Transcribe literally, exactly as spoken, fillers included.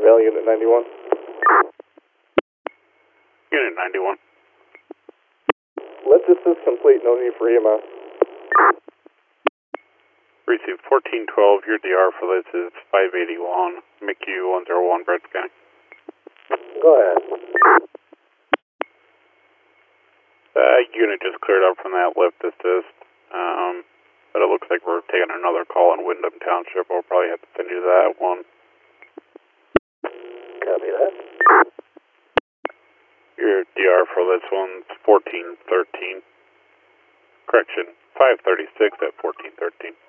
Valley, Unit ninety-one. Unit ninety-one. Lift assist complete, no need for E M S. Receive fourteen twelve, your D R for this is five eighty-one, M C U one zero one, Brett County. Go ahead. Uh, unit just cleared up from that lift assist, um, but it looks like we're taking another call in Wyndham Township. We'll probably have to send you that one. Copy that. Your D R for this one's fourteen thirteen. Correction, five thirty-six at fourteen thirteen.